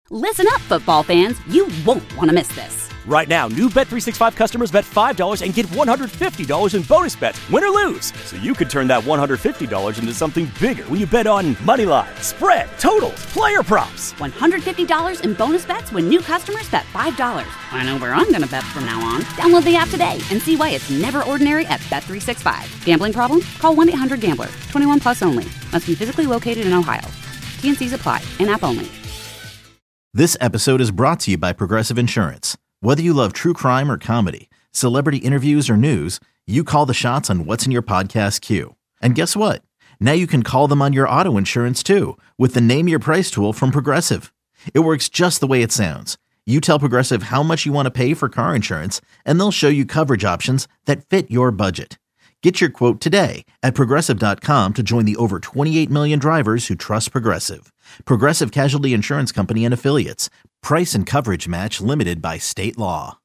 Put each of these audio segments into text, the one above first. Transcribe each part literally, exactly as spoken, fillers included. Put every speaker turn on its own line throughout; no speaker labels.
Listen up, football fans. You won't want to miss this.
Right now, new Bet three sixty-five customers bet five dollars and get one hundred fifty dollars in bonus bets, win or lose. So you could turn that one hundred fifty dollars into something bigger when you bet on money line, spread, totals, player props.
one hundred fifty dollars in bonus bets when new customers bet five dollars. I know where I'm going to bet from now on. Download the app today and see why it's never ordinary at Bet three sixty-five. Gambling problem? Call one eight hundred gambler. twenty-one plus only. Must be physically located in Ohio. T N Cs apply. In-app only.
This episode is brought to you by Progressive Insurance. Whether you love true crime or comedy, celebrity interviews or news, you call the shots on what's in your podcast queue. And guess what? Now you can call them on your auto insurance too with the Name Your Price tool from Progressive. It works just the way it sounds. You tell Progressive how much you want to pay for car insurance, and they'll show you coverage options that fit your budget. Get your quote today at Progressive dot com to join the over twenty-eight million drivers who trust Progressive. Progressive Casualty Insurance Company and Affiliates. Price and coverage match limited by state law.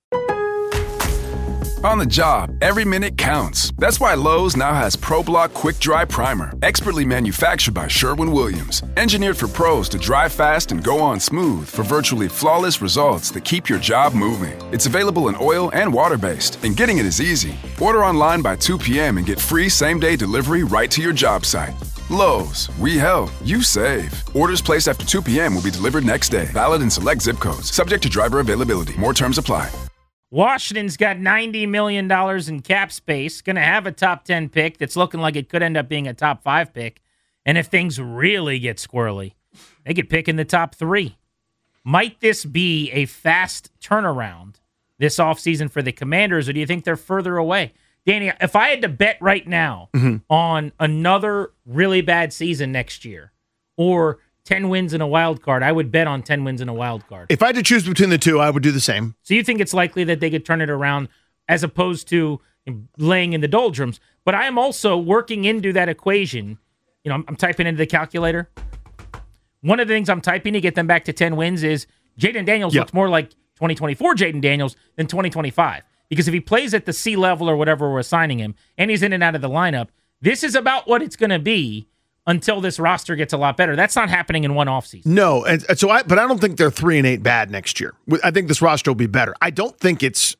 On the job, every minute counts. That's why Lowe's now has ProBlock Quick Dry Primer, expertly manufactured by Sherwin-Williams. Engineered for pros to dry fast and go on smooth for virtually flawless results that keep your job moving. It's available in oil and water-based, and getting it is easy. Order online by two p.m. and get free same-day delivery right to your job site. Lowe's, we help, you save. Orders placed after two p.m. will be delivered next day. Valid in select zip codes. Subject to driver availability. More terms apply.
Washington's got ninety million dollars in cap space, going to have a top ten pick that's looking like it could end up being a top five pick. And if things really get squirrely, they could pick in the top three. Might this be a fast turnaround this offseason for the Commanders, or do you think they're further away? Danny, if I had to bet right now mm-hmm. on another really bad season next year, or ten wins in a wild card, I would bet on ten wins in a wild card.
If I had to choose between the two, I would do the same.
So you think it's likely that they could turn it around as opposed to laying in the doldrums. But I am also working into that equation. You know, I'm, I'm typing into the calculator. One of the things I'm typing to get them back to ten wins is Jayden Daniels yep. looks more like twenty twenty-four Jayden Daniels than twenty twenty-five. Because if he plays at the C level or whatever we're assigning him, and he's in and out of the lineup, this is about what it's going to be until this roster gets a lot better. That's not happening in one offseason.
No, and so I, but I don't think they're three and eight bad next year. I think this roster will be better. I don't think it's,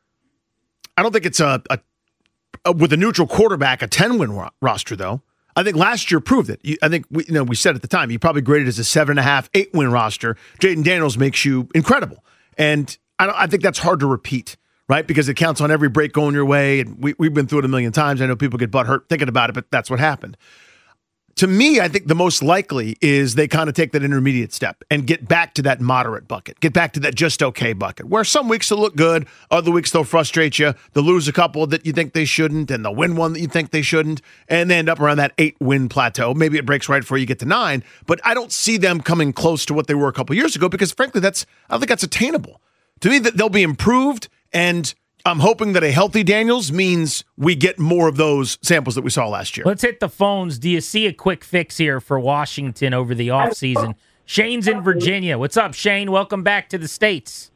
I don't think it's a, a, a with a neutral quarterback a ten win ro- roster though. I think last year proved it. You, I think we, you know, we said at the time you probably graded as a seven and a half, eight win roster. Jayden Daniels makes you incredible, and I, don't, I think that's hard to repeat. Right, because it counts on every break going your way, and we, we've been through it a million times. I know people get butthurt thinking about it, but that's what happened. To me, I think the most likely is they kind of take that intermediate step and get back to that moderate bucket, get back to that just okay bucket, where some weeks they'll look good, other weeks they'll frustrate you, they'll lose a couple that you think they shouldn't, and they'll win one that you think they shouldn't, and they end up around that eight-win plateau. Maybe it breaks right before you get to nine, but I don't see them coming close to what they were a couple years ago because, frankly, that's I don't think that's attainable. To me, that they'll be improved. And I'm hoping that a healthy Daniels means we get more of those samples that we saw last year.
Let's hit the phones. Do you see a quick fix here for Washington over the offseason? Shane's in Virginia. What's up, Shane? Welcome back to the States.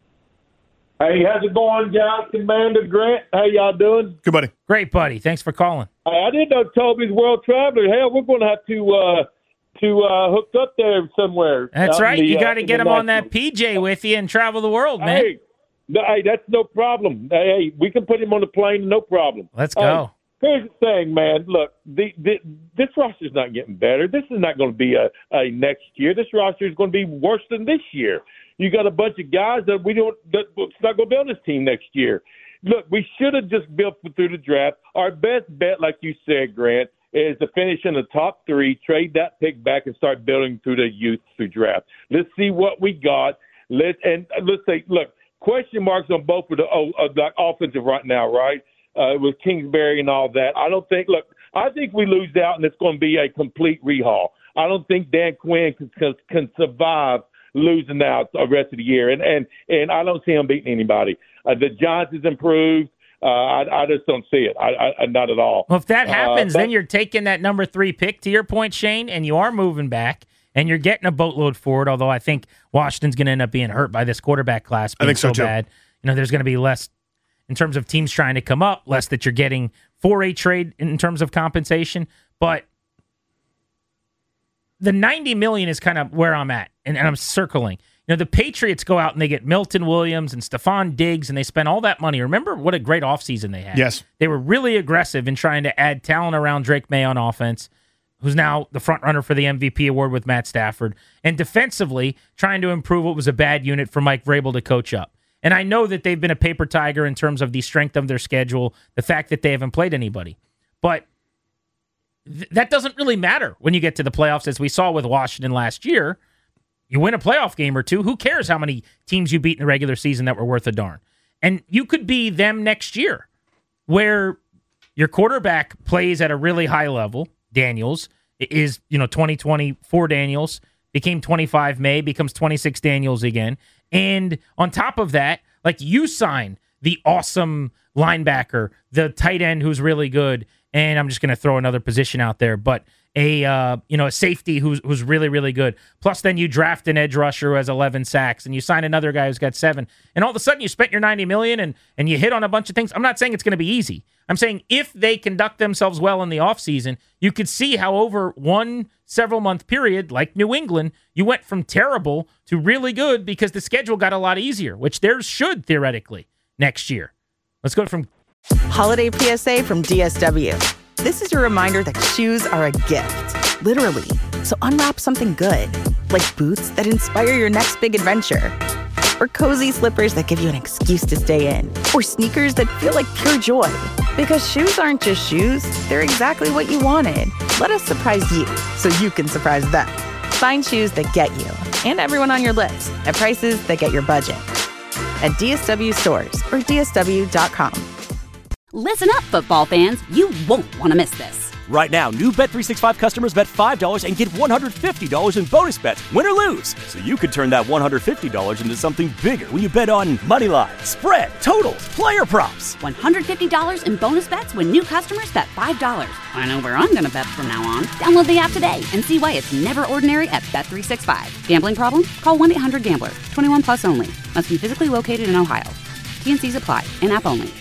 Hey, how's it going, guys? Commander Grant, how y'all doing?
Good, buddy.
Great, buddy. Thanks for calling.
Hey, I didn't know Toby's World Traveler. Hell, we're going to have to uh, to uh, hook up there somewhere.
That's right.
The,
you got to
uh,
get him on that P J with you and travel the world, man.
Hey. No, hey, that's no problem. Hey, we can put him on the plane, no problem.
Let's go.
Hey, here's the thing, man. Look, the, the, this roster's not getting better. This is not going to be a, a next year. This roster is going to be worse than this year. You got a bunch of guys that we don't that's not going to be on this team next year. Look, we should have just built through the draft. Our best bet, like you said, Grant, is to finish in the top three, trade that pick back, and start building through the youth through draft. Let's see what we got. Let and let's say, look. Question marks on both of the oh, uh, like offensive right now, right? Uh, with Kingsbury and all that. I don't think. Look, I think we lose out, and it's going to be a complete rehaul. I don't think Dan Quinn can, can, can survive losing out the rest of the year, and and and I don't see him beating anybody. Uh, the Giants has improved. Uh, I, I just don't see it. I, I not at all.
Well, if that happens,
uh, but,
then you're taking that number three pick. To your point, Shane, and you are moving back. And you're getting a boatload forward, although I think Washington's going to end up being hurt by this quarterback class being
I think so,
so
too.
bad. You know, there's going to be less, in terms of teams trying to come up, less that you're getting for a trade in terms of compensation. But the ninety million dollars is kind of where I'm at, and, and I'm circling. You know, the Patriots go out and they get Milton Williams and Stephon Diggs, and they spend all that money. Remember what a great offseason they had.
Yes.
They were really aggressive in trying to add talent around Drake May on offense, who's now the front runner for the M V P award with Matt Stafford, and defensively trying to improve what was a bad unit for Mike Vrabel to coach up. And I know that they've been a paper tiger in terms of the strength of their schedule, the fact that they haven't played anybody. But th- that doesn't really matter when you get to the playoffs, as we saw with Washington last year. You win a playoff game or two, who cares how many teams you beat in the regular season that were worth a darn? And you could be them next year, where your quarterback plays at a really high level. Daniels is, you know, twenty twenty-four Daniels, became twenty-five May, becomes twenty-six Daniels again. And on top of that, like, you sign the awesome linebacker, the tight end who's really good, and I'm just going to throw another position out there, but a uh, you know a safety who's who's really, really good. Plus, then you draft an edge rusher who has eleven sacks, and you sign another guy who's got seven. And all of a sudden, you spent your ninety million dollars and and you hit on a bunch of things. I'm not saying it's going to be easy. I'm saying if they conduct themselves well in the offseason, you could see how over one several month period, like New England, you went from terrible to really good because the schedule got a lot easier, which theirs should theoretically next year. Let's go from
Holiday P S A from D S W. This is your reminder that shoes are a gift, literally. So unwrap something good, like boots that inspire your next big adventure, or cozy slippers that give you an excuse to stay in, or sneakers that feel like pure joy. Because shoes aren't just shoes, they're exactly what you wanted. Let us surprise you so you can surprise them. Find shoes that get you and everyone on your list at prices that get your budget. At D S W stores or D S W dot com.
Listen up, football fans. You won't want to miss this.
Right now, new Bet three sixty-five customers bet five dollars and get one hundred fifty dollars in bonus bets, win or lose. So you could turn that one hundred fifty dollars into something bigger when you bet on moneyline, spread, totals, player props.
one hundred fifty dollars in bonus bets when new customers bet five dollars. I know where I'm going to bet from now on. Download the app today and see why it's never ordinary at Bet three sixty-five. Gambling problem? Call one eight hundred gambler. twenty-one plus only. Must be physically located in Ohio. T N Cs apply. In-app only.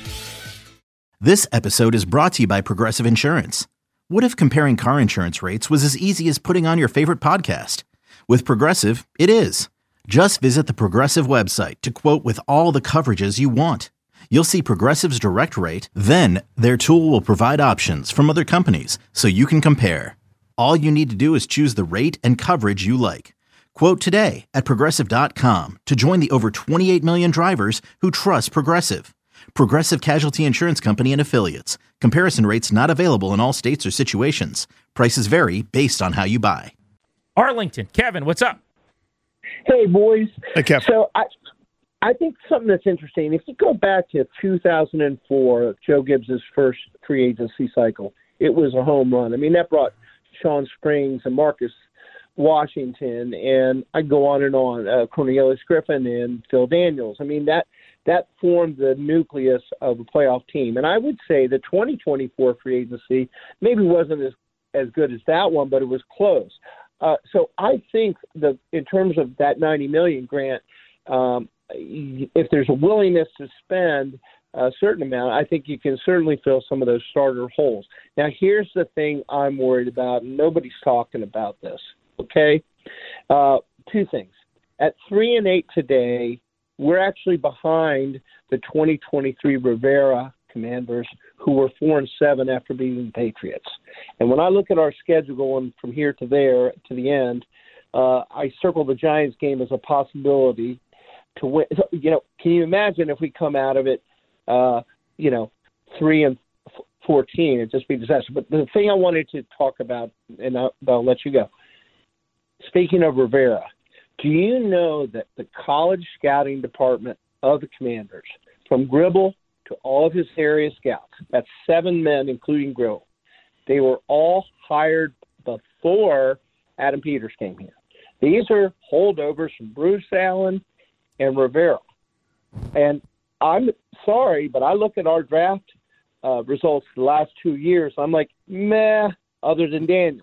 This episode is brought to you by Progressive Insurance. What if comparing car insurance rates was as easy as putting on your favorite podcast? With Progressive, it is. Just visit the Progressive website to quote with all the coverages you want. You'll see Progressive's direct rate, then their tool will provide options from other companies so you can compare. All you need to do is choose the rate and coverage you like. Quote today at Progressive dot com to join the over twenty-eight million drivers who trust Progressive. Progressive Casualty Insurance Company and Affiliates. Comparison rates not available in all states or situations. Prices vary based on how you buy.
Arlington. Kevin, what's up?
Hey, boys.
Hey, Kev.
So I, I think something that's interesting, if you go back to two thousand four, Joe Gibbs' first free agency cycle, it was a home run. I mean, that brought Sean Springs and Marcus Washington, and I go on and on, uh, Cornelius Griffin and Phil Daniels. I mean, that that formed the nucleus of a playoff team. And I would say the twenty twenty-four free agency maybe wasn't as, as good as that one, but it was close. Uh, so I think that in terms of that ninety million dollars, Grant, um, if there's a willingness to spend a certain amount, I think you can certainly fill some of those starter holes. Now, here's the thing I'm worried about, and nobody's talking about this, okay? Uh, two things. At three and eight today, we're actually behind the twenty twenty-three Rivera Commanders, who were four and seven after beating the Patriots. And when I look at our schedule going from here to there to the end, uh, I circle the Giants game as a possibility to win. You know, can you imagine if we come out of it, uh, you know, three and fourteen? It'd just be a disaster. But the thing I wanted to talk about, and I'll, I'll let you go. Speaking of Rivera, do you know that the college scouting department of the Commanders, from Gribble to all of his area scouts, that's seven men, including Gribble, they were all hired before Adam Peters came here. These are holdovers from Bruce Allen and Rivera. And I'm sorry, but I look at our draft uh, results the last two years, I'm like, meh, other than Daniels.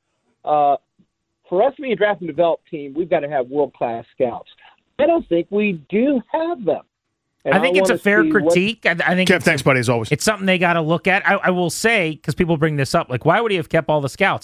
Uh, For us to be a draft and develop team, we've got to have world-class scouts. I don't think we do have them. And
I think
I
it's a fair critique.
What...
I, I think
Kev, thanks, buddy, as always.
It's something they got to look at. I, I will say, because people bring this up, like, why would he have kept all the scouts?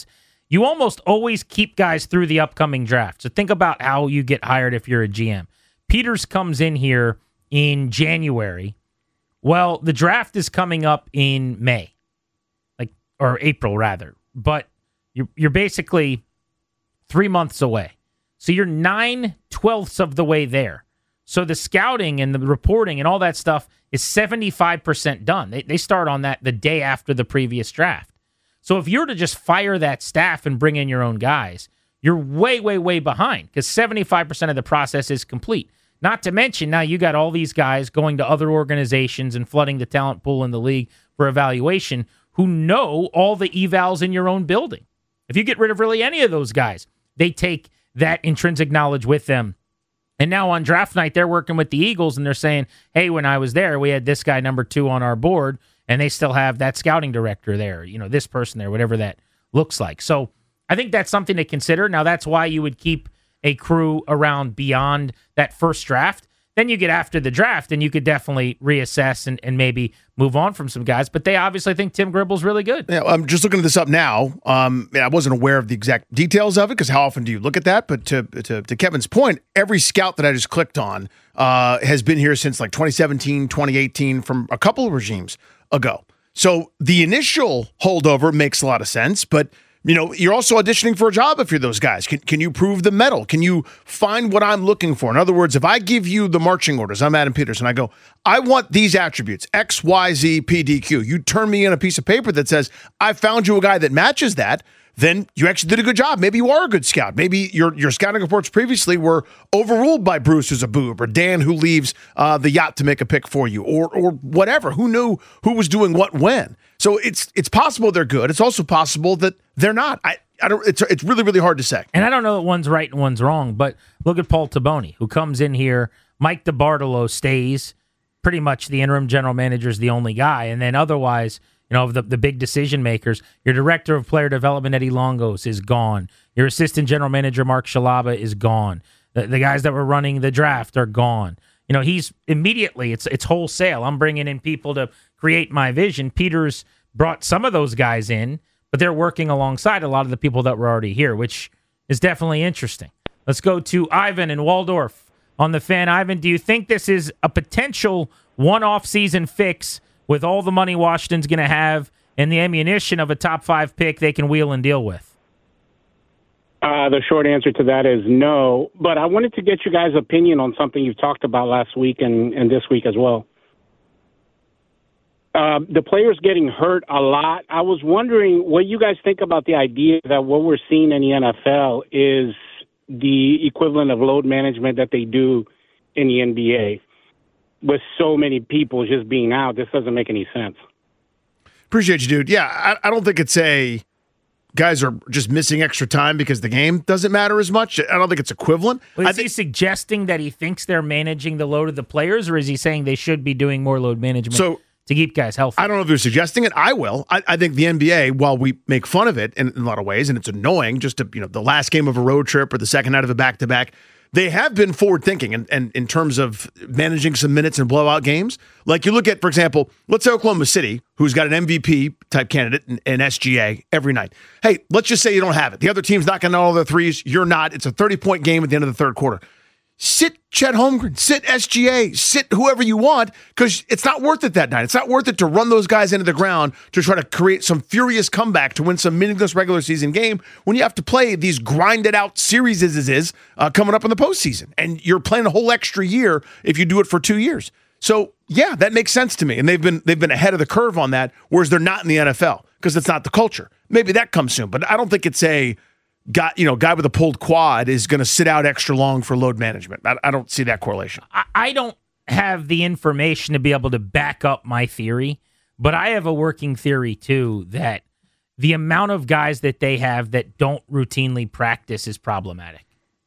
you almost always keep guys through the upcoming draft. So think about how you get hired if you're a G M. Peters comes in here in January. Well, the draft is coming up in May, like or April rather. But you're you're basically three months away. So you're nine twelfths of the way there. So the scouting and the reporting and all that stuff is seventy-five percent done. They, they start on that the day after the previous draft. So if you're to just fire that staff and bring in your own guys, you're way, way, way behind because seventy-five percent of the process is complete. Not to mention now you got all these guys going to other organizations and flooding the talent pool in the league for evaluation who know all the evals in your own building. If you get rid of really any of those guys, they take that intrinsic knowledge with them. And now on draft night, they're working with the Eagles and they're saying, hey, when I was there, we had this guy number two on our board, and they still have that scouting director there, you know, this person there, whatever that looks like. So I think that's something to consider. Now, that's why you would keep a crew around beyond that first draft. Then you get after the draft, and you could definitely reassess and, and maybe move on from some guys. But they obviously think Tim Gribble's really good.
Yeah, I'm just looking this up now. Um, I wasn't aware of the exact details of it because how often do you look at that? But to, to, to Kevin's point, every scout that I just clicked on uh, has been here since like twenty seventeen, twenty eighteen, from a couple of regimes ago. So the initial holdover makes a lot of sense, but you know, you're also auditioning for a job if you're those guys. Can, can you prove the medal? Can you find what I'm looking for? In other words, if I give you the marching orders, I'm Adam Peters, and I go, I want these attributes, X, Y, Z, P, D, Q. You turn me in a piece of paper that says, I found you a guy that matches that, then you actually did a good job. Maybe you are a good scout. Maybe your your scouting reports previously were overruled by Bruce, who's a boob, or Dan, who leaves uh, the yacht to make a pick for you, or or whatever. Who knew who was doing what when? So it's it's possible they're good. It's also possible that they're not. I, I don't. It's it's really really hard to say.
And I don't know that one's right and one's wrong. But look at Paul Taboni, who comes in here. Mike DeBartolo stays. Pretty much the interim general manager is the only guy, and then otherwise, you know, of the, the big decision makers, your director of player development, Eddie Longos, is gone. Your assistant general manager, Mark Shalaba, is gone. The, the guys that were running the draft are gone. You know, he's immediately, it's it's wholesale. I'm bringing in people to create my vision. Peters brought some of those guys in, but they're working alongside a lot of the people that were already here, which is definitely interesting. Let's go to Ivan in Waldorf on the Fan. Ivan, do you think this is a potential one-off season fix with all the money Washington's going to have and the ammunition of a top five pick they can wheel and deal with?
Uh, the short answer to that is no, but I wanted to get you guys' opinion on something you've talked about last week and, and this week as well. Uh, the players getting hurt a lot. I was wondering what you guys think about the idea that what we're seeing in the N F L is the equivalent of load management that they do in the N B A. With so many people just being out, this doesn't make any sense.
Appreciate you, dude. Yeah, I, I don't think it's a guys are just missing extra time because the game doesn't matter as much. I don't think it's equivalent.
Well, is
I th-
he suggesting that he thinks they're managing the load of the players, or is he saying they should be doing more load management
so,
to keep guys healthy?
I don't know if they're suggesting it. I will. I, I think the N B A, while we make fun of it in, in a lot of ways, and it's annoying just to, you know, the last game of a road trip or the second night of a back-to-back, they have been forward-thinking and, and in terms of managing some minutes in blowout games. Like you look at, for example, let's say Oklahoma City, who's got an M V P-type candidate in, in S G A every night. Hey, let's just say you don't have it. The other team's not going to know all their threes. You're not. It's a thirty-point game at the end of the third quarter. Sit Chet Holmgren, sit S G A, sit whoever you want, because it's not worth it that night. It's not worth it to run those guys into the ground to try to create some furious comeback to win some meaningless regular season game when you have to play these grinded out series as is uh, coming up in the postseason. And you're playing a whole extra year if you do it for two years. So yeah, that makes sense to me. And they've been they've been ahead of the curve on that, whereas they're not in the N F L because it's not the culture. Maybe that comes soon, but I don't think it's a Guy, you know, guy with a pulled quad is going to sit out extra long for load management. I, I don't see that correlation.
I, I don't have the information to be able to back up my theory, but I have a working theory too that the amount of guys that they have that don't routinely practice is problematic.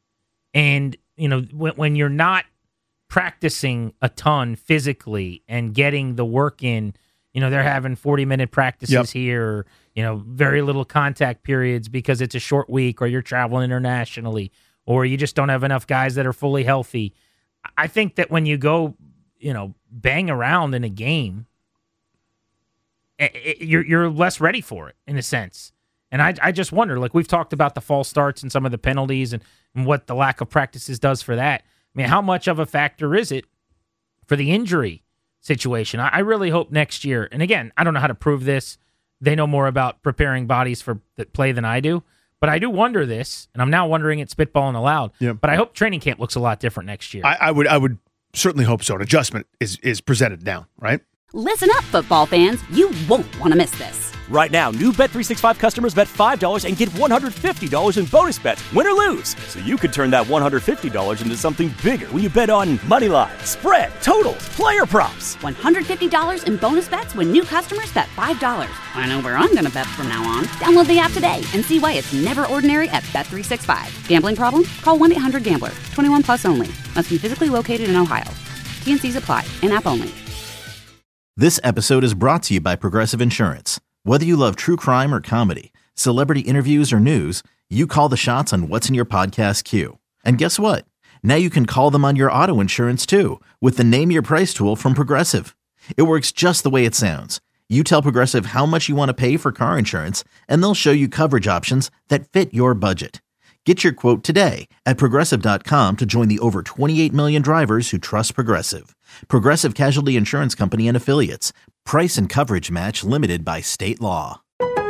And, you know, when, when you're not practicing a ton physically and getting the work in, you know, they're having forty-minute practices yep. here, you know, very little contact periods because it's a short week or you're traveling internationally or you just don't have enough guys that are fully healthy. I think that when you go, you know, bang around in a game, it, it, you're you're less ready for it in a sense. And I, I just wonder, like we've talked about the false starts and some of the penalties and, and what the lack of practices does for that. I mean, how much of a factor is it for the injury situation? I, I really hope next year, and again, I don't know how to prove this. They know more about preparing bodies for the play than I do. But I do wonder this, and I'm now wondering it spitballing aloud.
Yeah.
But I hope training camp looks a lot different next year.
I, I would I would certainly hope so. An adjustment is, is presented now, right?
Listen up, football fans. You won't want to miss this.
Right now, new Bet three sixty-five customers bet five dollars and get one hundred fifty dollars in bonus bets, win or lose. So you could turn that one hundred fifty dollars into something bigger when you bet on money line, spread, totals, player props.
one hundred fifty dollars in bonus bets when new customers bet five dollars. I know where I'm going to bet from now on. Download the app today and see why it's never ordinary at Bet three sixty-five. Gambling problem? Call one eight hundred gambler. twenty-one plus only. Must be physically located in Ohio. T and C's apply. In-app only.
This episode is brought to you by Progressive Insurance. Whether you love true crime or comedy, celebrity interviews or news, you call the shots on what's in your podcast queue. And guess what? Now you can call them on your auto insurance too with the Name Your Price tool from Progressive. It works just the way it sounds. You tell Progressive how much you want to pay for car insurance, and they'll show you coverage options that fit your budget. Get your quote today at Progressive dot com to join the over twenty-eight million drivers who trust Progressive. Progressive Casualty Insurance Company and Affiliates. Price and coverage match limited by state law.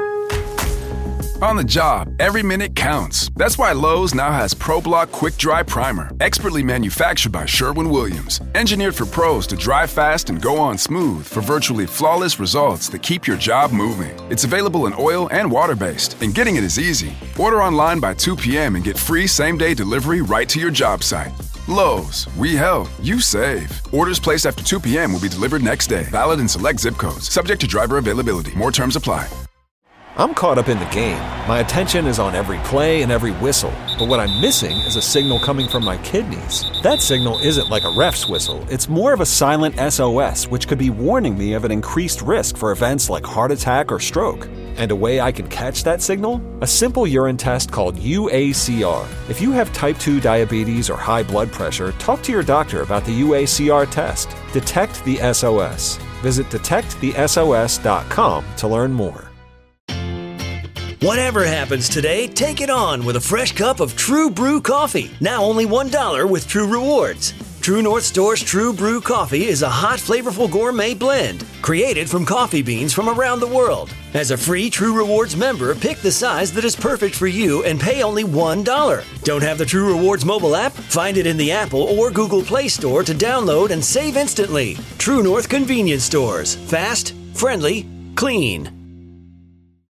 On the job, every minute counts. That's why Lowe's now has ProBlock Quick Dry Primer, expertly manufactured by Sherwin-Williams. Engineered for pros to dry fast and go on smooth for virtually flawless results that keep your job moving. It's available in oil and water-based, and getting it is easy. Order online by two p.m. and get free same-day delivery right to your job site. Lowe's, we help, you save. Orders placed after two p.m. will be delivered next day. Valid in select zip codes. Subject to driver availability. More terms apply.
I'm caught up in the game. My attention is on every play and every whistle. But what I'm missing is a signal coming from my kidneys. That signal isn't like a ref's whistle. It's more of a silent S O S, which could be warning me of an increased risk for events like heart attack or stroke. And a way I can catch that signal? A simple urine test called U A C R. If you have type two diabetes or high blood pressure, talk to your doctor about the U A C R test. Detect the S O S. Visit detect the S O S dot com to learn more.
Whatever happens today, take it on with a fresh cup of True Brew coffee. Now only one dollar with True Rewards. True North Store's True Brew coffee is a hot, flavorful gourmet blend created from coffee beans from around the world. As a free True Rewards member, pick the size that is perfect for you and pay only one dollar. Don't have the True Rewards mobile app? Find it in the Apple or Google Play Store to download and save instantly. True North Convenience Stores. Fast, friendly, clean.